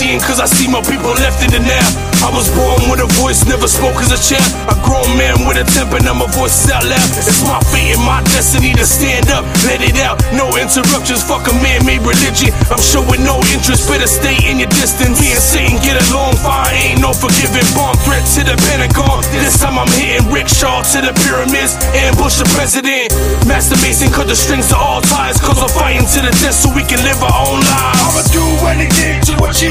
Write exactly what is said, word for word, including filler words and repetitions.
seeing cause I see more people left in the now. I was born with a voice, never spoke as a champ. A grown man with a temper, now my voice is out loud. It's my fate and my destiny to stand up, let it out. No interruptions, fuck a man-made religion. I'm showing no interest, better stay in your distance. Me and Satan get along fine, ain't no forgiving. Bomb threat to the Pentagon, this time I'm hitting rickshaw to the pyramids. Ambush the president, Master Mason cut the strings to all ties. Cause we're fighting to the death so we can live our own lives. I'ma do anything to achieve